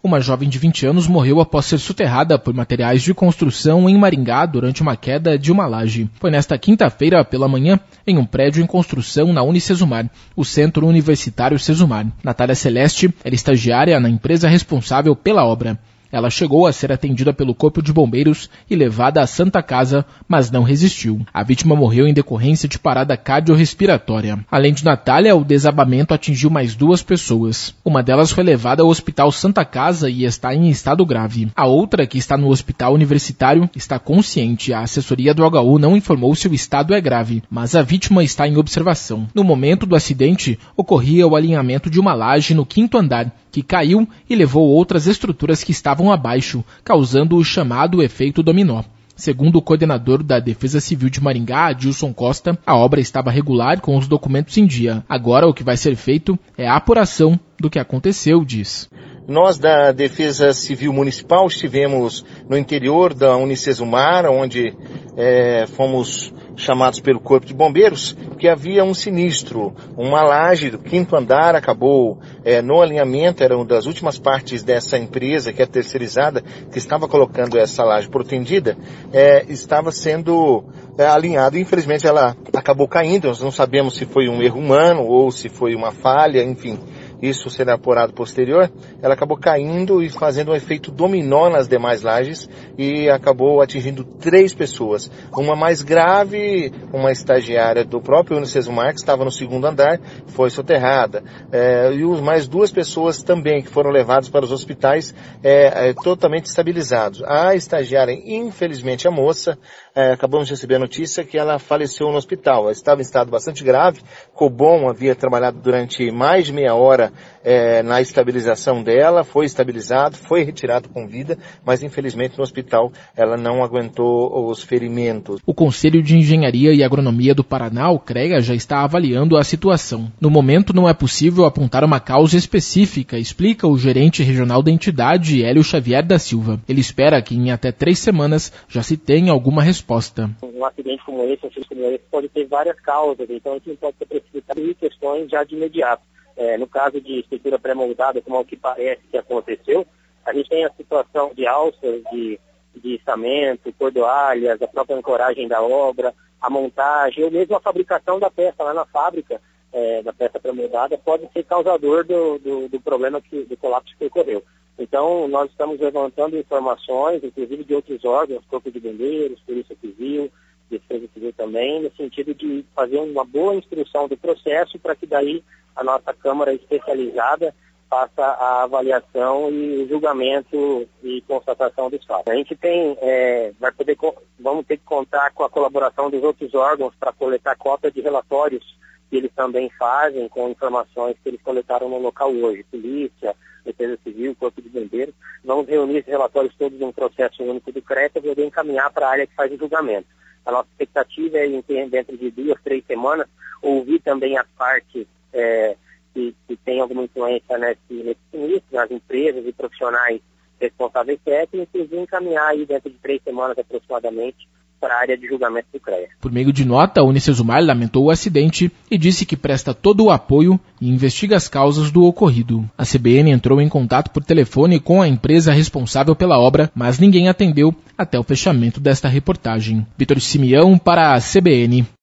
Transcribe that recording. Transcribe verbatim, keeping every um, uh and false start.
Uma jovem de vinte anos morreu após ser soterrada por materiais de construção em Maringá durante uma queda de uma laje. Foi nesta quinta-feira pela manhã, em um prédio em construção na Unicesumar, o Centro Universitário Sesumar. Natália Celeste era estagiária na empresa responsável pela obra. Ela chegou a ser atendida pelo Corpo de Bombeiros e levada à Santa Casa, mas não resistiu. A vítima morreu em decorrência de parada cardiorrespiratória. Além de Natália, o desabamento atingiu mais duas pessoas. Uma delas foi levada ao Hospital Santa Casa e está em estado grave. A outra, que está no Hospital Universitário, está consciente. A assessoria do H U não informou se o estado é grave, mas a vítima está em observação. No momento do acidente, ocorria o alinhamento de uma laje no quinto andar, que caiu e levou outras estruturas que estavam abaixo, causando o chamado efeito dominó. Segundo o coordenador da Defesa Civil de Maringá, Adilson Costa, a obra estava regular com os documentos em dia. Agora o que vai ser feito é a apuração do que aconteceu, diz. Nós da Defesa Civil Municipal estivemos no interior da Unicesumar, onde é, fomos chamados pelo Corpo de Bombeiros, que havia um sinistro. Uma laje do quinto andar acabou é, no alinhamento, era uma das últimas partes dessa empresa, que é terceirizada, que estava colocando essa laje protendida, é, estava sendo é, alinhada. Infelizmente ela acabou caindo, nós não sabemos se foi um erro humano ou se foi uma falha, enfim. Isso será apurado posterior. Ela acabou caindo e fazendo um efeito dominó nas demais lajes e acabou atingindo três pessoas. Uma mais grave, uma estagiária do próprio Unicesumar, que estava no segundo andar, foi soterrada. É, e mais duas pessoas também que foram levadas para os hospitais é, é, totalmente estabilizados. A estagiária, infelizmente a moça, é, acabamos de receber a notícia que ela faleceu no hospital. Ela estava em estado bastante grave. Cobom havia trabalhado durante mais de meia hora É, na estabilização dela, foi estabilizado, foi retirado com vida, mas infelizmente no hospital ela não aguentou os ferimentos. O Conselho de Engenharia e Agronomia do Paraná, o CREA, já está avaliando a situação. No momento não é possível apontar uma causa específica, explica o gerente regional da entidade, Hélio Xavier da Silva. Ele espera que em até três semanas já se tenha alguma resposta. Um acidente como esse, um acidente como esse pode ter várias causas, então a gente não pode ser precipitado em questões já de imediato. É, no caso de estrutura pré-moldada, como é o que parece que aconteceu, a gente tem a situação de alças, de, de içamento, cordoalhas, a própria ancoragem da obra, a montagem, ou mesmo a fabricação da peça lá na fábrica, é, da peça pré-moldada, pode ser causador do, do, do problema, que, do colapso que ocorreu. Então, nós estamos levantando informações, inclusive de outros órgãos, Corpo de Bombeiros, Polícia Civil, Defesa Civil também, no sentido de fazer uma boa instrução do processo para que daí a nossa Câmara especializada faça a avaliação e o julgamento e constatação dos fatos. A gente tem, é, vai poder, vamos ter que contar com a colaboração dos outros órgãos para coletar cópia de relatórios que eles também fazem com informações que eles coletaram no local hoje. Polícia, Defesa Civil, Corpo de Bombeiros. Vamos reunir esses relatórios todos em um processo único do CREA para poder encaminhar para a área que faz o julgamento. A nossa expectativa é, dentro de duas, três semanas, ouvir também a parte é, que, que tem alguma influência nesse, nesse sinistro, as empresas e profissionais responsáveis técnicos, e encaminhar aí dentro de três semanas aproximadamente para a área de julgamento do CREA. Por meio de nota, a Unicesumar lamentou o acidente e disse que presta todo o apoio e investiga as causas do ocorrido. A C B N entrou em contato por telefone com a empresa responsável pela obra, mas ninguém atendeu até o fechamento desta reportagem. Vitor Simeão para a C B N.